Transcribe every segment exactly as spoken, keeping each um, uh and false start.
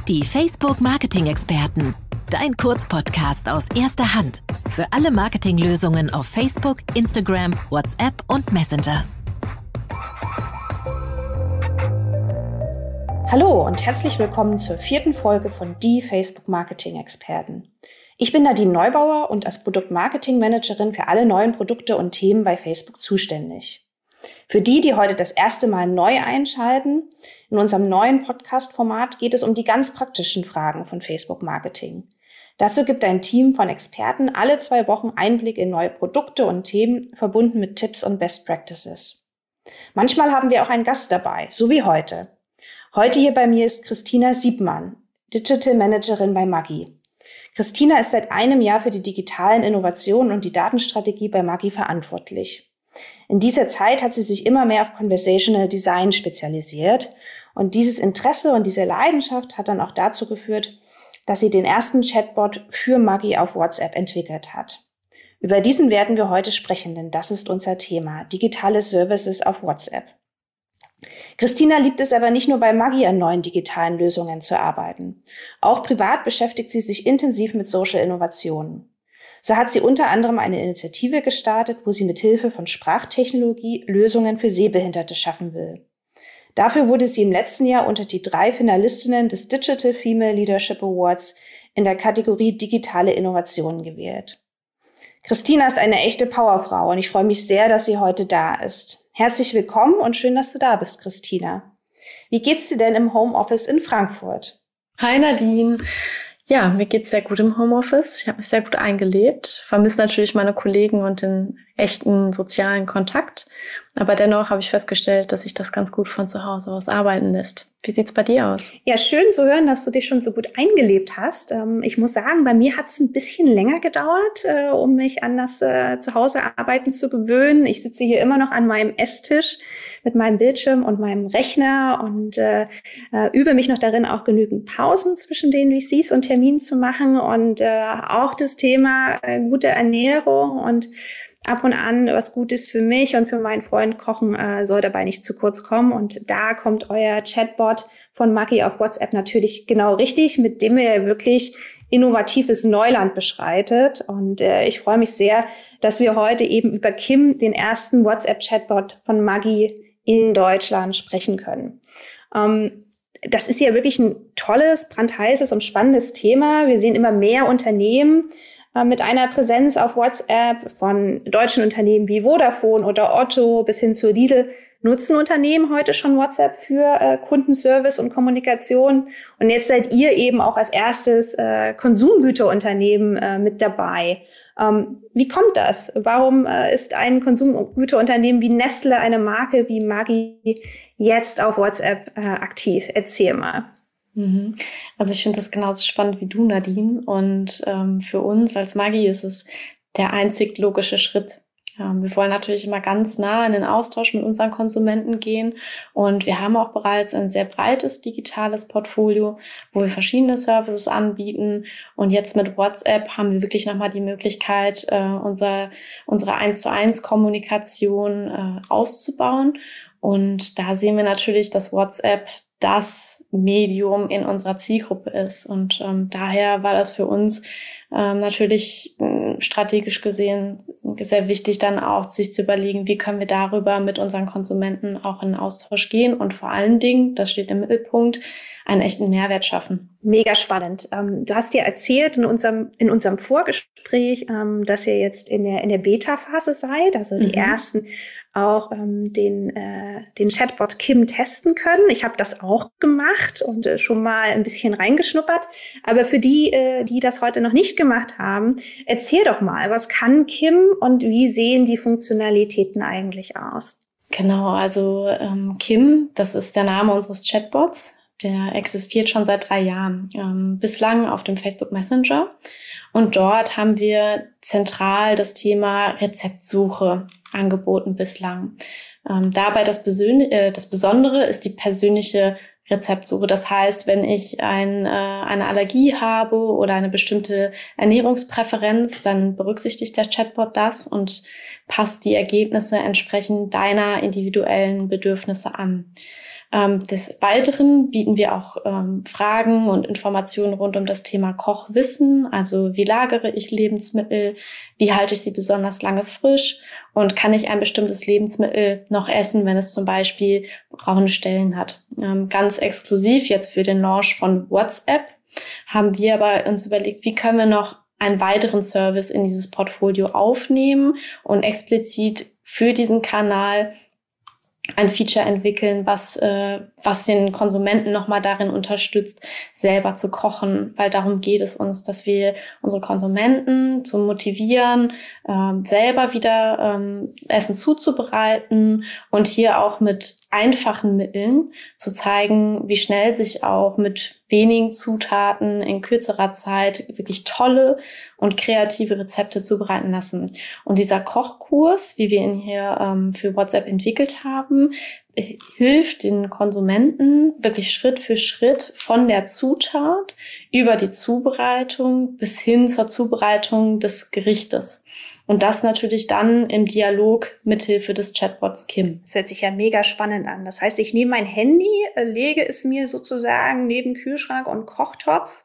Die Facebook-Marketing-Experten. Dein Kurzpodcast aus erster Hand. Für alle Marketinglösungen auf Facebook, Instagram, WhatsApp und Messenger. Hallo und herzlich willkommen zur vierten Folge von Die Facebook-Marketing-Experten. Ich bin Nadine Neubauer und als Produkt-Marketing-Managerin für alle neuen Produkte und Themen bei Facebook zuständig. Für die, die heute das erste Mal neu einschalten, in unserem neuen Podcast-Format geht es um die ganz praktischen Fragen von Facebook-Marketing. Dazu gibt ein Team von Experten alle zwei Wochen Einblick in neue Produkte und Themen, verbunden mit Tipps und Best Practices. Manchmal haben wir auch einen Gast dabei, so wie heute. Heute hier bei mir ist Christina Siebmann, Digital Managerin bei Maggi. Christina ist seit einem Jahr für die digitalen Innovationen und die Datenstrategie bei Maggi verantwortlich. In dieser Zeit hat sie sich immer mehr auf Conversational Design spezialisiert und dieses Interesse und diese Leidenschaft hat dann auch dazu geführt, dass sie den ersten Chatbot für Maggi auf WhatsApp entwickelt hat. Über diesen werden wir heute sprechen, denn das ist unser Thema, digitale Services auf WhatsApp. Christina liebt es aber nicht nur bei Maggi an neuen digitalen Lösungen zu arbeiten. Auch privat beschäftigt sie sich intensiv mit Social Innovationen. So hat sie unter anderem eine Initiative gestartet, wo sie mit Hilfe von Sprachtechnologie Lösungen für Sehbehinderte schaffen will. Dafür wurde sie im letzten Jahr unter die drei Finalistinnen des Digital Female Leadership Awards in der Kategorie Digitale Innovationen gewählt. Christina ist eine echte Powerfrau und ich freue mich sehr, dass sie heute da ist. Herzlich willkommen und schön, dass du da bist, Christina. Wie geht's dir denn im Homeoffice in Frankfurt? Hi Nadine. Ja, mir geht's sehr gut im Homeoffice. Ich habe mich sehr gut eingelebt. Vermisse natürlich meine Kollegen und den echten sozialen Kontakt. Aber dennoch habe ich festgestellt, dass sich das ganz gut von zu Hause aus arbeiten lässt. Wie sieht's bei dir aus? Ja, schön zu hören, dass du dich schon so gut eingelebt hast. Ich muss sagen, bei mir hat es ein bisschen länger gedauert, um mich an das Zuhause-Arbeiten zu gewöhnen. Ich sitze hier immer noch an meinem Esstisch mit meinem Bildschirm und meinem Rechner und äh, übe mich noch darin, auch genügend Pausen zwischen den V Cs und Terminen zu machen und äh, auch das Thema äh, gute Ernährung und ab und an was Gutes für mich und für meinen Freund kochen äh, soll dabei nicht zu kurz kommen. Und da kommt euer Chatbot von Maggi auf WhatsApp natürlich genau richtig, mit dem ihr wirklich innovatives Neuland beschreitet. Und äh, ich freue mich sehr, dass wir heute eben über Kim, den ersten WhatsApp-Chatbot von Maggi in Deutschland, sprechen können. Ähm, das ist ja wirklich ein tolles, brandheißes und spannendes Thema. Wir sehen immer mehr Unternehmen mit einer Präsenz auf WhatsApp, von deutschen Unternehmen wie Vodafone oder Otto bis hin zu Lidl, nutzen Unternehmen heute schon WhatsApp für äh, Kundenservice und Kommunikation. Und jetzt seid ihr eben auch als erstes äh, Konsumgüterunternehmen äh, mit dabei. Ähm, wie kommt das? Warum äh, ist ein Konsumgüterunternehmen wie Nestle, eine Marke wie Maggi, jetzt auf WhatsApp äh, aktiv? Erzähl mal. Also ich finde das genauso spannend wie du, Nadine. Und ähm, für uns als Maggi ist es der einzig logische Schritt. Ähm, wir wollen natürlich immer ganz nah in den Austausch mit unseren Konsumenten gehen. Und wir haben auch bereits ein sehr breites digitales Portfolio, wo wir verschiedene Services anbieten. Und jetzt mit WhatsApp haben wir wirklich nochmal die Möglichkeit, äh, unser, unsere eins zu eins Kommunikation äh, auszubauen. Und da sehen wir natürlich, dass WhatsApp das Medium in unserer Zielgruppe ist. Und ähm, daher war das für uns ähm, natürlich äh, strategisch gesehen sehr wichtig, dann auch sich zu überlegen, wie können wir darüber mit unseren Konsumenten auch in Austausch gehen und vor allen Dingen, das steht im Mittelpunkt, einen echten Mehrwert schaffen. Mega spannend. Ähm, du hast ja erzählt in unserem in unserem Vorgespräch, ähm, dass ihr jetzt in der in der Beta-Phase seid, also die mhm. ersten auch ähm, den äh, den Chatbot Kim testen können. Ich habe das auch gemacht und äh, schon mal ein bisschen reingeschnuppert. Aber für die, äh, die das heute noch nicht gemacht haben, erzähl doch mal, was kann Kim und wie sehen die Funktionalitäten eigentlich aus? Genau, also ähm, Kim, das ist der Name unseres Chatbots. Der existiert schon seit drei Jahren, ähm, bislang auf dem Facebook Messenger. Und dort haben wir zentral das Thema Rezeptsuche angeboten bislang. Ähm, dabei das, Besön- äh, das Besondere ist die persönliche Rezeptsuche. Das heißt, wenn ich ein, äh, eine Allergie habe oder eine bestimmte Ernährungspräferenz, dann berücksichtigt der Chatbot das und passt die Ergebnisse entsprechend deiner individuellen Bedürfnisse an. Ähm, des Weiteren bieten wir auch ähm, Fragen und Informationen rund um das Thema Kochwissen. Also wie lagere ich Lebensmittel? Wie halte ich sie besonders lange frisch? Und kann ich ein bestimmtes Lebensmittel noch essen, wenn es zum Beispiel braune Stellen hat? Ähm, ganz exklusiv jetzt für den Launch von WhatsApp haben wir aber uns überlegt, wie können wir noch einen weiteren Service in dieses Portfolio aufnehmen und explizit für diesen Kanal ein Feature entwickeln, was äh, was den Konsumenten nochmal darin unterstützt, selber zu kochen, weil darum geht es uns, dass wir unsere Konsumenten zu motivieren, ähm, selber wieder ähm, Essen zuzubereiten und hier auch mit einfachen Mitteln zu zeigen, wie schnell sich auch mit wenigen Zutaten in kürzerer Zeit wirklich tolle und kreative Rezepte zubereiten lassen. Und dieser Kochkurs, wie wir ihn hier ähm, für WhatsApp entwickelt haben, hilft den Konsumenten wirklich Schritt für Schritt von der Zutat über die Zubereitung bis hin zur Zubereitung des Gerichtes. Und das natürlich dann im Dialog mithilfe des Chatbots Kim. Das hört sich ja mega spannend an. Das heißt, ich nehme mein Handy, lege es mir sozusagen neben Kühlschrank und Kochtopf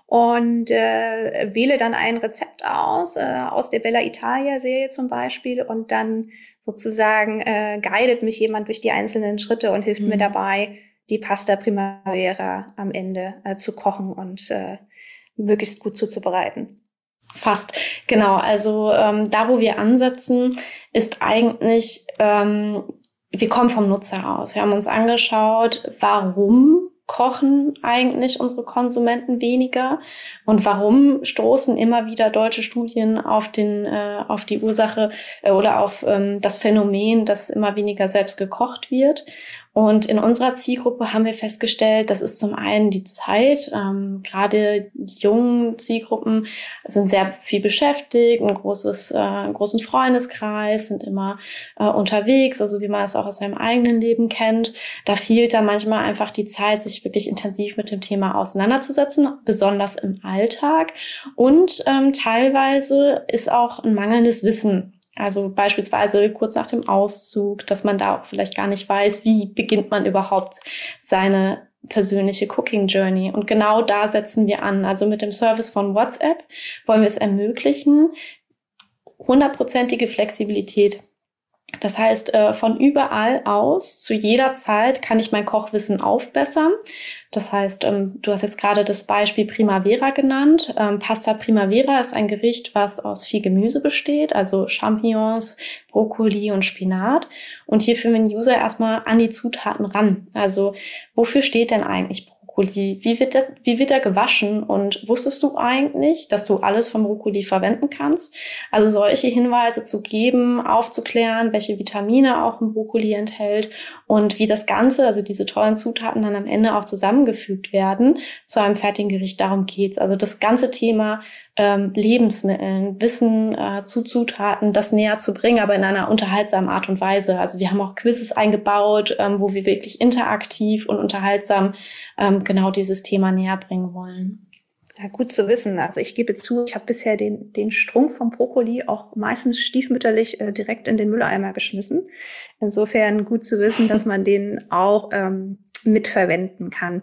und äh, wähle dann ein Rezept aus, äh, aus der Bella Italia-Serie zum Beispiel, und dann sozusagen äh, guidet mich jemand durch die einzelnen Schritte und hilft mhm. mir dabei, die Pasta Primavera am Ende äh, zu kochen und äh, möglichst gut zuzubereiten. Fast, genau. Also ähm, da, wo wir ansetzen, ist eigentlich, ähm, wir kommen vom Nutzer aus. Wir haben uns angeschaut, warum kochen eigentlich unsere Konsumenten weniger und warum stoßen immer wieder deutsche Studien auf den äh, auf die Ursache äh, oder auf ähm, das Phänomen, dass immer weniger selbst gekocht wird. Und in unserer Zielgruppe haben wir festgestellt, das ist zum einen die Zeit. Ähm, gerade die jungen Zielgruppen sind sehr viel beschäftigt, ein großes, äh, einen großen Freundeskreis, sind immer äh, unterwegs, also wie man es auch aus seinem eigenen Leben kennt. Da fehlt dann manchmal einfach die Zeit, sich wirklich intensiv mit dem Thema auseinanderzusetzen, besonders im Alltag. Und ähm, teilweise ist auch ein mangelndes Wissen. Also beispielsweise kurz nach dem Auszug, dass man da auch vielleicht gar nicht weiß, wie beginnt man überhaupt seine persönliche Cooking Journey. Und genau da setzen wir an. Also mit dem Service von WhatsApp wollen wir es ermöglichen, hundertprozentige Flexibilität. Das heißt, von überall aus, zu jeder Zeit kann ich mein Kochwissen aufbessern. Das heißt, du hast jetzt gerade das Beispiel Primavera genannt. Pasta Primavera ist ein Gericht, was aus viel Gemüse besteht, also Champignons, Brokkoli und Spinat. Und hier führen wir den User erstmal an die Zutaten ran. Also wofür steht denn eigentlich Brokkoli? Wie wird der, wie wird er gewaschen? Und wusstest du eigentlich, dass du alles vom Brokkoli verwenden kannst? Also solche Hinweise zu geben, aufzuklären, welche Vitamine auch ein Brokkoli enthält und wie das Ganze, also diese tollen Zutaten dann am Ende auch zusammengefügt werden zu einem fertigen Gericht. Darum geht's. Also das ganze Thema ähm, Lebensmitteln, Wissen äh, zu Zutaten, das näher zu bringen, aber in einer unterhaltsamen Art und Weise. Also wir haben auch Quizzes eingebaut, ähm, wo wir wirklich interaktiv und unterhaltsam ähm, genau dieses Thema näher bringen wollen. Ja, gut zu wissen. Also ich gebe zu, ich habe bisher den, den Strunk vom Brokkoli auch meistens stiefmütterlich äh, direkt in den Mülleimer geschmissen. Insofern gut zu wissen, dass man den auch ähm, mitverwenden kann.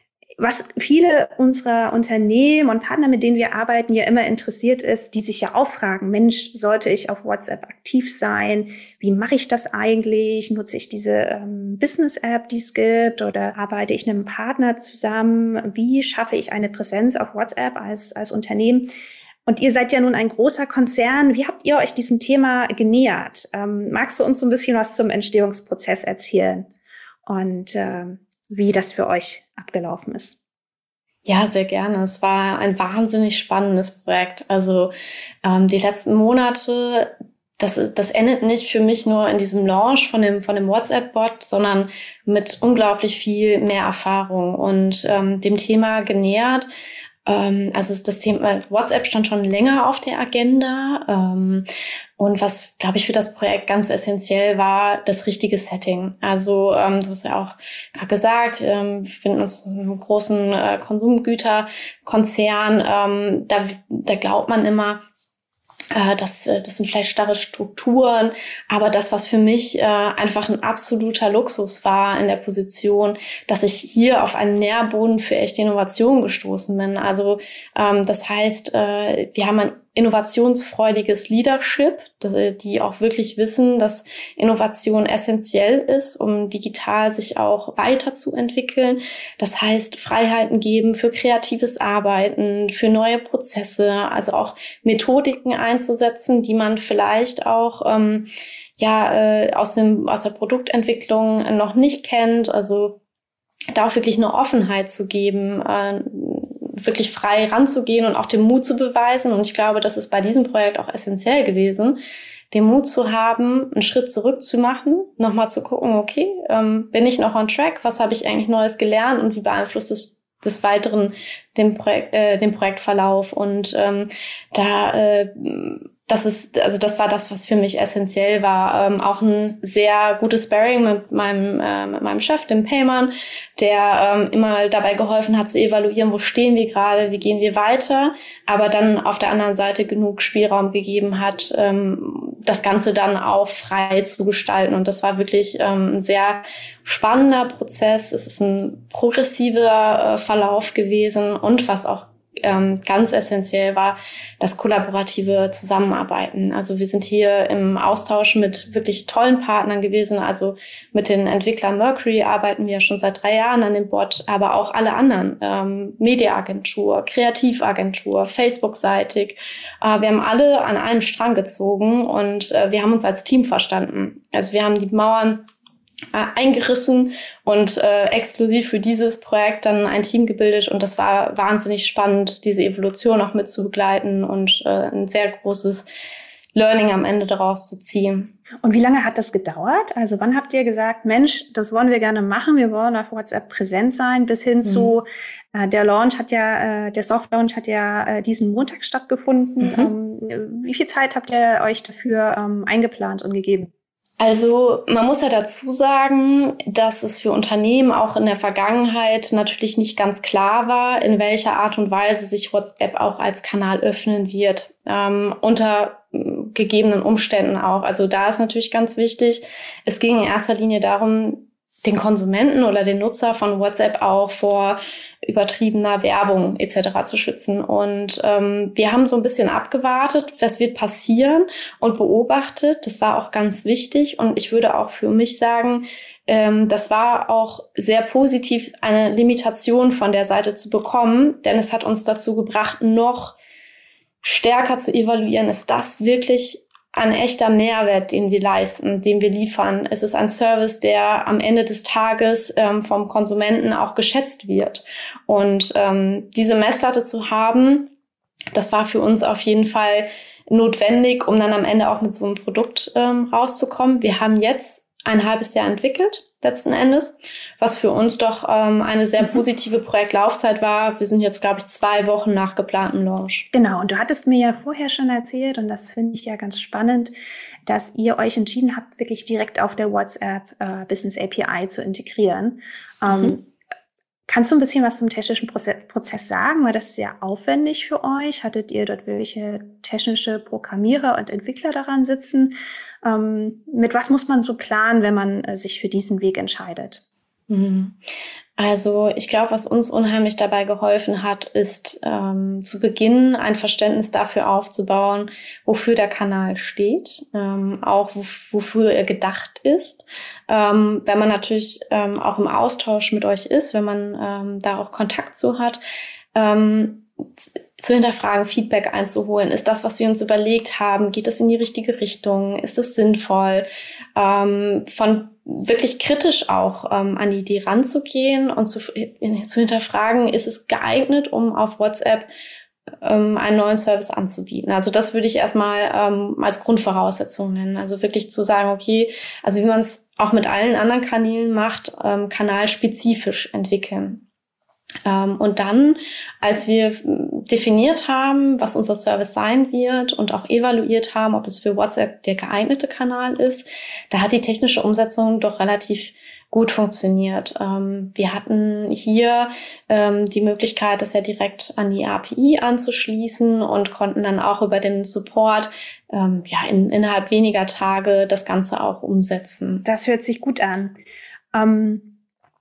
Was viele unserer Unternehmen und Partner, mit denen wir arbeiten, ja immer interessiert ist, die sich ja auch fragen, Mensch, sollte ich auf WhatsApp aktiv sein? Wie mache ich das eigentlich? Nutze ich diese ähm, Business-App, die es gibt? Oder arbeite ich mit einem Partner zusammen? Wie schaffe ich eine Präsenz auf WhatsApp als, als Unternehmen? Und ihr seid ja nun ein großer Konzern. Wie habt ihr euch diesem Thema genähert? Ähm, magst du uns so ein bisschen was zum Entstehungsprozess erzählen? Und ähm, wie das für euch abgelaufen ist? Ja, sehr gerne. Es war ein wahnsinnig spannendes Projekt. Also ähm, die letzten Monate, das, das endet nicht für mich nur in diesem Launch von dem, von dem WhatsApp-Bot, sondern mit unglaublich viel mehr Erfahrung und ähm, dem Thema genähert. Ähm, also das Thema WhatsApp stand schon länger auf der Agenda. Ähm, Und was, glaube ich, für das Projekt ganz essentiell war, das richtige Setting. Also ähm, du hast ja auch gerade gesagt, ähm, wir befinden uns in einem großen äh, Konsumgüterkonzern. Ähm, da, da glaubt man immer, Das, das sind vielleicht starre Strukturen, aber das, was für mich äh, einfach ein absoluter Luxus war in der Position, dass ich hier auf einen Nährboden für echte Innovation gestoßen bin. Also ähm, das heißt, äh, wir haben ein innovationsfreudiges Leadership, die auch wirklich wissen, dass Innovation essentiell ist, um digital sich auch weiterzuentwickeln. Das heißt, Freiheiten geben für kreatives Arbeiten, für neue Prozesse, also auch Methodiken einzusetzen, die man vielleicht auch ähm, ja äh, aus dem aus der Produktentwicklung noch nicht kennt. Also da auch wirklich eine Offenheit zu geben, äh, wirklich frei ranzugehen und auch den Mut zu beweisen. Und ich glaube, das ist bei diesem Projekt auch essentiell gewesen, den Mut zu haben, einen Schritt zurück zu machen, nochmal zu gucken, okay, ähm, bin ich noch on track? Was habe ich eigentlich Neues gelernt und wie beeinflusst es des Weiteren den, Projek- äh, den Projektverlauf? Und ähm, da äh, das ist, also das war das, was für mich essentiell war. Ähm, auch ein sehr gutes Sparring mit meinem, äh, mit meinem Chef, dem Payman, der ähm, immer dabei geholfen hat zu evaluieren, wo stehen wir gerade, wie gehen wir weiter, aber dann auf der anderen Seite genug Spielraum gegeben hat, ähm, das Ganze dann auch frei zu gestalten. Und das war wirklich ähm, ein sehr spannender Prozess. Es ist ein progressiver äh, Verlauf gewesen und was auch Ähm, ganz essentiell war das kollaborative Zusammenarbeiten. Also wir sind hier im Austausch mit wirklich tollen Partnern gewesen. Also mit den Entwicklern Mercury arbeiten wir schon seit drei Jahren an dem Bot, aber auch alle anderen, ähm, Mediaagentur, Kreativagentur, Facebook-seitig. Äh, wir haben alle an einem Strang gezogen und äh, wir haben uns als Team verstanden. Also wir haben die Mauern eingerissen und äh, exklusiv für dieses Projekt dann ein Team gebildet und das war wahnsinnig spannend, diese Evolution auch mit zu begleiten und äh, ein sehr großes Learning am Ende daraus zu ziehen. Und wie lange hat das gedauert? Also wann habt ihr gesagt, Mensch, das wollen wir gerne machen, wir wollen auf WhatsApp präsent sein, bis hin mhm. zu äh, der Launch hat ja, äh, der Soft Launch hat ja äh, diesen Montag stattgefunden. Mhm. Ähm, wie viel Zeit habt ihr euch dafür ähm, eingeplant und gegeben? Also man muss ja dazu sagen, dass es für Unternehmen auch in der Vergangenheit natürlich nicht ganz klar war, in welcher Art und Weise sich WhatsApp auch als Kanal öffnen wird, ähm, unter gegebenen Umständen auch. Also da ist natürlich ganz wichtig, es ging in erster Linie darum, den Konsumenten oder den Nutzer von WhatsApp auch vor übertriebener Werbung et cetera zu schützen. Und ähm, wir haben so ein bisschen abgewartet, was wird passieren und beobachtet. Das war auch ganz wichtig. Und ich würde auch für mich sagen, ähm, das war auch sehr positiv, eine Limitation von der Seite zu bekommen, denn es hat uns dazu gebracht, noch stärker zu evaluieren, ist das wirklich ein echter Mehrwert, den wir leisten, den wir liefern. Es ist ein Service, der am Ende des Tages ähm, vom Konsumenten auch geschätzt wird. Und ähm, diese Messlatte zu haben, das war für uns auf jeden Fall notwendig, um dann am Ende auch mit so einem Produkt ähm, rauszukommen. Wir haben jetzt ein halbes Jahr entwickelt, letzten Endes, was für uns doch ähm, eine sehr positive Projektlaufzeit war. Wir sind jetzt, glaube ich, zwei Wochen nach geplantem Launch. Genau, und du hattest mir ja vorher schon erzählt, und das finde ich ja ganz spannend, dass ihr euch entschieden habt, wirklich direkt auf der WhatsApp äh, Business A P I zu integrieren. Ähm, mhm. Kannst du ein bisschen was zum technischen Prozess, Prozess sagen? War das sehr aufwendig für euch? Hattet ihr dort welche technische Programmierer und Entwickler daran sitzen? Ähm, mit was muss man so planen, wenn man äh, sich für diesen Weg entscheidet? Also ich glaube, was uns unheimlich dabei geholfen hat, ist ähm, zu Beginn ein Verständnis dafür aufzubauen, wofür der Kanal steht, ähm, auch wo, wofür er gedacht ist. Ähm, wenn man natürlich ähm, auch im Austausch mit euch ist, wenn man ähm, da auch Kontakt zu hat, ähm, zu hinterfragen, Feedback einzuholen. Ist das, was wir uns überlegt haben, geht es in die richtige Richtung? Ist es sinnvoll? Ähm, von wirklich kritisch auch ähm, an die Idee ranzugehen und zu, zu hinterfragen, ist es geeignet, um auf WhatsApp ähm, einen neuen Service anzubieten. Also das würde ich erstmal ähm, als Grundvoraussetzung nennen. Also wirklich zu sagen, okay, also wie man es auch mit allen anderen Kanälen macht, ähm, kanalspezifisch entwickeln. Ähm, und dann, als wir definiert haben, was unser Service sein wird und auch evaluiert haben, ob es für WhatsApp der geeignete Kanal ist, da hat die technische Umsetzung doch relativ gut funktioniert. Ähm, wir hatten hier ähm, die Möglichkeit, das ja direkt an die A P I anzuschließen und konnten dann auch über den Support ähm, ja in, innerhalb weniger Tage das Ganze auch umsetzen. Das hört sich gut an. Ähm,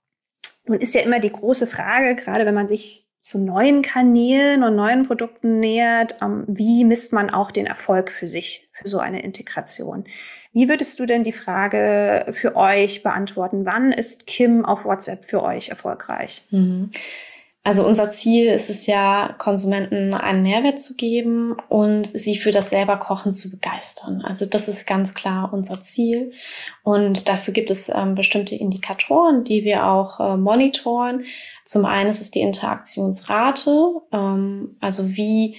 nun ist ja immer die große Frage, gerade wenn man sich zu neuen Kanälen und neuen Produkten nähert, ähm, wie misst man auch den Erfolg für sich, für so eine Integration? Wie würdest du denn die Frage für euch beantworten? Wann ist Kim auf WhatsApp für euch erfolgreich? Mhm. Also unser Ziel ist es ja, Konsumenten einen Mehrwert zu geben und sie für das selber Kochen zu begeistern. Also das ist ganz klar unser Ziel. Und dafür gibt es ähm, bestimmte Indikatoren, die wir auch äh, monitoren. Zum einen ist es die Interaktionsrate, ähm, also wie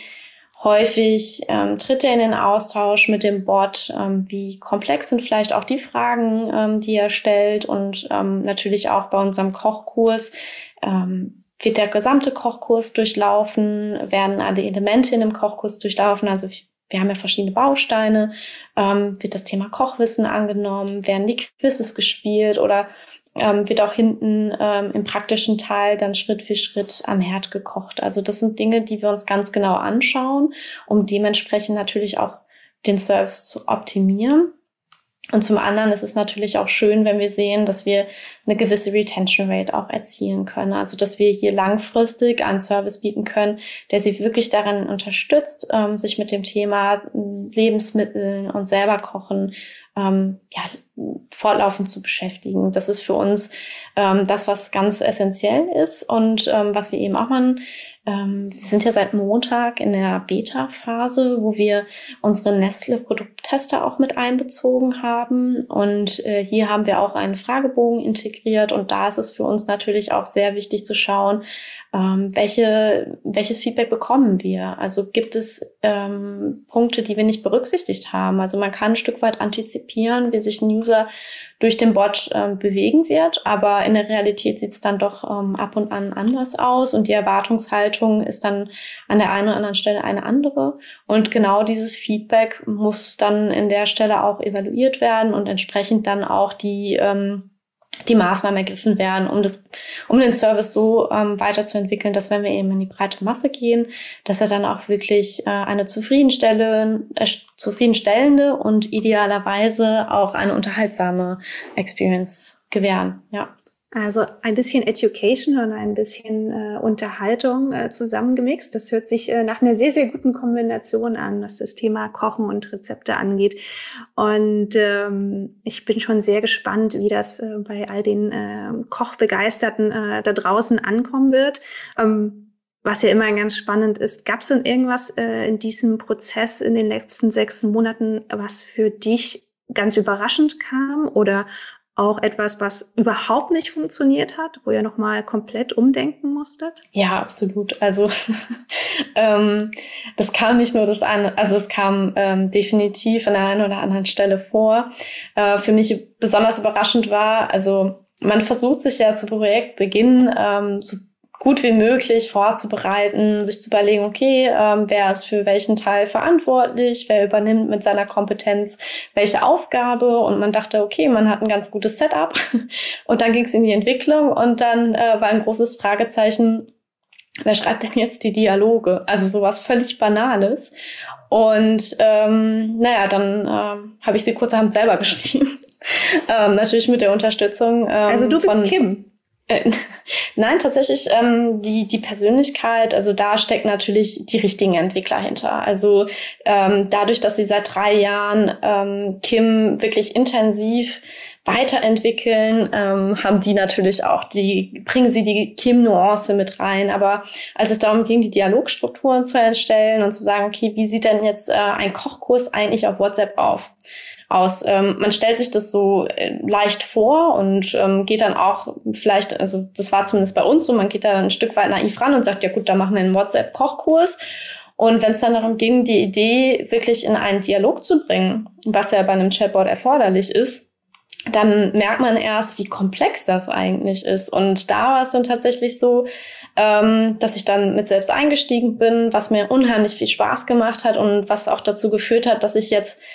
häufig ähm, tritt er in den Austausch mit dem Bot, ähm, wie komplex sind vielleicht auch die Fragen, ähm, die er stellt, und ähm, natürlich auch bei unserem Kochkurs ähm, wird der gesamte Kochkurs durchlaufen, werden alle Elemente in dem Kochkurs durchlaufen, also wir haben ja verschiedene Bausteine, ähm, wird das Thema Kochwissen angenommen, werden die Quizzes gespielt oder Ähm, wird auch hinten ähm, im praktischen Teil dann Schritt für Schritt am Herd gekocht. Also das sind Dinge, die wir uns ganz genau anschauen, um dementsprechend natürlich auch den Service zu optimieren. Und zum anderen ist es natürlich auch schön, wenn wir sehen, dass wir eine gewisse Retention Rate auch erzielen können. Also dass wir hier langfristig einen Service bieten können, der sie wirklich darin unterstützt, ähm, sich mit dem Thema Lebensmitteln und selber kochen ähm, ja, fortlaufend zu beschäftigen. Das ist für uns ähm, das, was ganz essentiell ist und ähm, was wir eben auch machen. Ähm, wir sind ja seit Montag in der Beta-Phase, wo wir unsere Nestle-Produkttester auch mit einbezogen haben. Und äh, hier haben wir auch einen Fragebogen integriert. Und da ist es für uns natürlich auch sehr wichtig zu schauen, ähm, welche, welches Feedback bekommen wir. Also gibt es ähm, Punkte, die wir nicht berücksichtigt haben. Also man kann ein Stück weit antizipieren, wie sich ein User durch den Bot äh, bewegen wird. Aber in der Realität sieht es dann doch ähm, ab und an anders aus. Und die Erwartungshaltung ist dann an der einen oder anderen Stelle eine andere. Und genau dieses Feedback muss dann in der Stelle auch evaluiert werden und entsprechend dann auch die ähm, die Maßnahmen ergriffen werden, um das, um den Service so ähm, weiterzuentwickeln, dass wenn wir eben in die breite Masse gehen, dass er dann auch wirklich äh, eine zufriedenstellende, äh, zufriedenstellende und idealerweise auch eine unterhaltsame Experience gewähren. Ja. Also ein bisschen Education und ein bisschen äh, Unterhaltung äh, zusammengemixt. Das hört sich äh, nach einer sehr, sehr guten Kombination an, was das Thema Kochen und Rezepte angeht. Und ähm, ich bin schon sehr gespannt, wie das äh, bei all den äh, Kochbegeisterten äh, da draußen ankommen wird. Ähm, was ja immer ganz spannend ist, gab es denn irgendwas äh, in diesem Prozess in den letzten sechs Monaten, was für dich ganz überraschend kam oder auch etwas, was überhaupt nicht funktioniert hat, wo ihr nochmal komplett umdenken musstet? Ja, absolut. Also ähm, das kam nicht nur das eine, also es kam ähm, definitiv an der einen oder anderen Stelle vor. Äh, für mich besonders überraschend war, also man versucht sich ja zu Projektbeginn ähm, zu gut wie möglich vorzubereiten, sich zu überlegen, okay, ähm, wer ist für welchen Teil verantwortlich, wer übernimmt mit seiner Kompetenz welche Aufgabe, und man dachte, okay, man hat ein ganz gutes Setup, und dann ging es in die Entwicklung und dann äh, war ein großes Fragezeichen, wer schreibt denn jetzt die Dialoge? Also sowas völlig Banales. Und ähm, naja, dann ähm, habe ich sie kurzerhand selber geschrieben, ähm, natürlich mit der Unterstützung ähm, Also du bist von Kim? Äh, nein, tatsächlich ähm, die die Persönlichkeit, also da steckt natürlich die richtigen Entwickler hinter. Also ähm, dadurch, dass sie seit drei Jahren ähm, Kim wirklich intensiv weiterentwickeln, ähm, haben die natürlich auch die, bringen sie die Kim-Nuance mit rein. Aber als es darum ging, die Dialogstrukturen zu erstellen und zu sagen, okay, wie sieht denn jetzt äh, ein Kochkurs eigentlich auf WhatsApp auf? aus. Ähm, man stellt sich das so äh, leicht vor und ähm, geht dann auch vielleicht, also das war zumindest bei uns so, man geht da ein Stück weit naiv ran und sagt, ja gut, dann machen wir einen WhatsApp-Kochkurs. Und wenn es dann darum ging, die Idee wirklich in einen Dialog zu bringen, was ja bei einem Chatbot erforderlich ist, dann merkt man erst, wie komplex das eigentlich ist. Und da war es dann tatsächlich so, ähm, dass ich dann mit selbst eingestiegen bin, was mir unheimlich viel Spaß gemacht hat und was auch dazu geführt hat, dass ich jetzt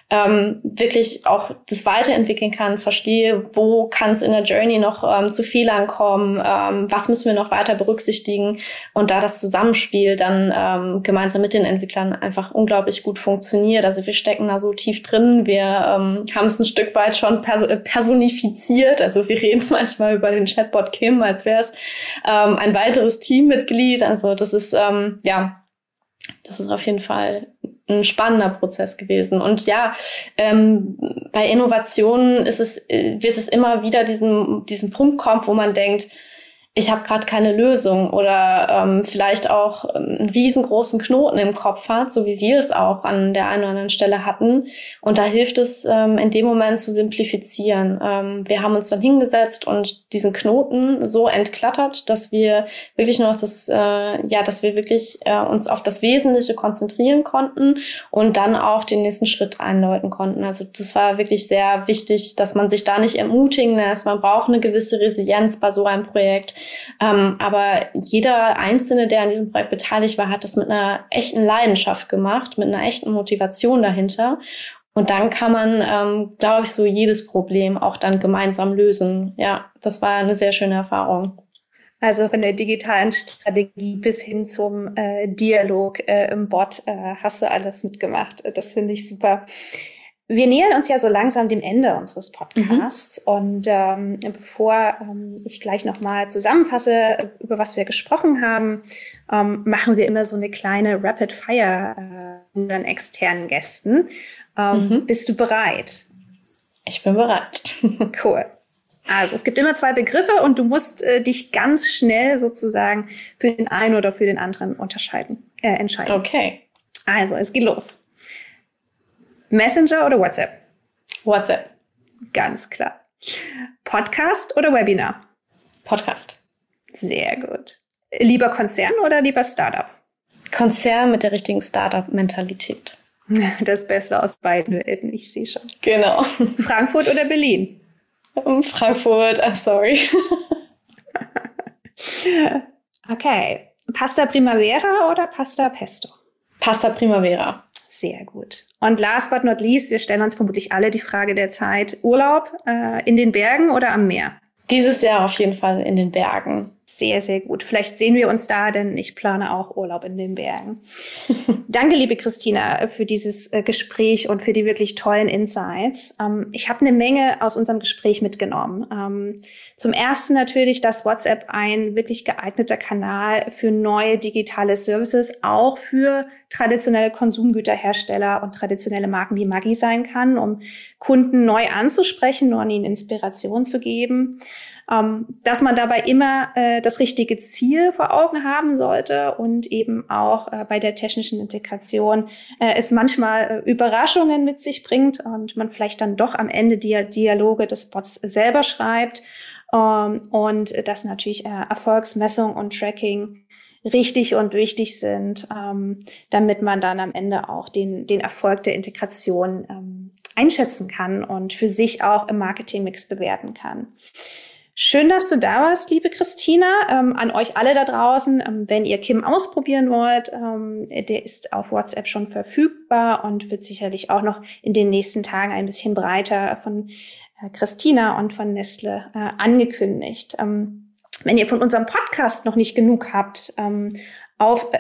ähm, wirklich auch das weiterentwickeln kann, verstehe, wo kann es in der Journey noch ähm, zu Fehlern kommen, ähm, was müssen wir noch weiter berücksichtigen und da das Zusammenspiel dann ähm, gemeinsam mit den Entwicklern einfach unglaublich gut funktioniert. Also wir stecken da so tief drin, wir ähm, haben es ein Stück weit schon pers- personifiziert, also wir reden manchmal über den Chatbot Kim, als wäre es ähm, ein weiteres Teammitglied, also das ist, ähm, ja, das ist auf jeden Fall ein spannender Prozess gewesen. Und ja, ähm, bei Innovationen ist es, wird es immer wieder diesen, diesen Punkt kommen, wo man denkt, ich habe gerade keine Lösung oder ähm, vielleicht auch einen riesengroßen Knoten im Kopf hat, so wie wir es auch an der einen oder anderen Stelle hatten. Und da hilft es, ähm, in dem Moment zu simplifizieren. Ähm, wir haben uns dann hingesetzt und diesen Knoten so entklattert, dass wir wirklich nur noch das, äh, ja, dass wir wirklich äh, uns auf das Wesentliche konzentrieren konnten und dann auch den nächsten Schritt einläuten konnten. Also das war wirklich sehr wichtig, dass man sich da nicht ermutigen lässt. Man braucht eine gewisse Resilienz bei so einem Projekt. Ähm, aber jeder Einzelne, der an diesem Projekt beteiligt war, hat das mit einer echten Leidenschaft gemacht, mit einer echten Motivation dahinter. Und dann kann man, ähm, glaube ich, so jedes Problem auch dann gemeinsam lösen. Ja, das war eine sehr schöne Erfahrung. Also von der digitalen Strategie bis hin zum äh, Dialog äh, im Bot äh, hast du alles mitgemacht. Das finde ich super. Wir nähern uns ja so langsam dem Ende unseres Podcasts. Mhm. Und ähm, bevor ähm, ich gleich nochmal zusammenfasse, über was wir gesprochen haben, ähm, machen wir immer so eine kleine Rapid Fire äh, unseren externen Gästen. Ähm, mhm. Bist du bereit? Ich bin bereit. Cool. Also es gibt immer zwei Begriffe und du musst äh, dich ganz schnell sozusagen für den einen oder für den anderen unterscheiden, äh, entscheiden. Okay. Also es geht los. Messenger oder WhatsApp? WhatsApp. Ganz klar. Podcast oder Webinar? Podcast. Sehr gut. Lieber Konzern oder lieber Startup? Konzern mit der richtigen Startup-Mentalität. Das Beste aus beiden Welten, ich sehe schon. Genau. Frankfurt oder Berlin? Frankfurt, I'm sorry. Okay. Pasta Primavera oder Pasta Pesto? Pasta Primavera. Sehr gut. Und last but not least, wir stellen uns vermutlich alle die Frage der Zeit. Urlaub äh, in den Bergen oder am Meer? Dieses Jahr auf jeden Fall in den Bergen. Sehr, sehr gut. Vielleicht sehen wir uns da, denn ich plane auch Urlaub in den Bergen. Danke, liebe Christina, für dieses äh, Gespräch und für die wirklich tollen Insights. Ähm, ich habe eine Menge aus unserem Gespräch mitgenommen. Ähm, zum Ersten natürlich, dass WhatsApp ein wirklich geeigneter Kanal für neue digitale Services, auch für traditionelle Konsumgüterhersteller und traditionelle Marken wie Maggi sein kann, um Kunden neu anzusprechen und ihnen Inspiration zu geben. Ähm, dass man dabei immer äh, das richtige Ziel vor Augen haben sollte und eben auch äh, bei der technischen Integration äh, es manchmal äh, Überraschungen mit sich bringt und man vielleicht dann doch am Ende die Dialoge des Bots selber schreibt ähm, und dass natürlich äh, Erfolgsmessung und Tracking richtig und wichtig sind, ähm, damit man dann am Ende auch den, den Erfolg der Integration ähm, einschätzen kann und für sich auch im Marketingmix bewerten kann. Schön, dass du da warst, liebe Christina. Ähm, an euch alle da draußen, ähm, wenn ihr Kim ausprobieren wollt, ähm, der ist auf WhatsApp schon verfügbar und wird sicherlich auch noch in den nächsten Tagen ein bisschen breiter von äh, Christina und von Nestle äh, angekündigt. Ähm, wenn ihr von unserem Podcast noch nicht genug habt, ähm, auf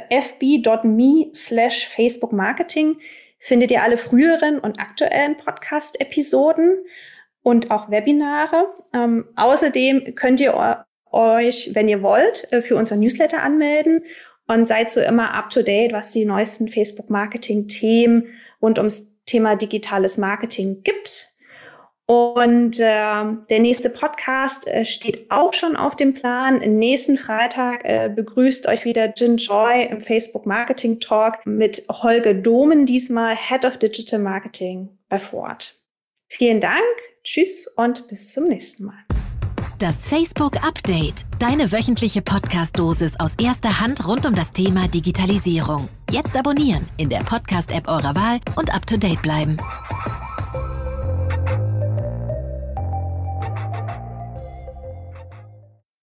fb.me slash Facebook Marketing findet ihr alle früheren und aktuellen Podcast-Episoden und auch Webinare. Ähm, außerdem könnt ihr euch, wenn ihr wollt, für unser Newsletter anmelden und seid so immer up to date, was die neuesten Facebook-Marketing-Themen rund ums Thema digitales Marketing gibt. Und äh, der nächste Podcast äh, steht auch schon auf dem Plan. Nächsten Freitag äh, begrüßt euch wieder Jin Joy im Facebook Marketing Talk mit Holger Domen, diesmal Head of Digital Marketing bei Ford. Vielen Dank, tschüss und bis zum nächsten Mal. Das Facebook Update, deine wöchentliche Podcast-Dosis aus erster Hand rund um das Thema Digitalisierung. Jetzt abonnieren in der Podcast-App eurer Wahl und up to date bleiben.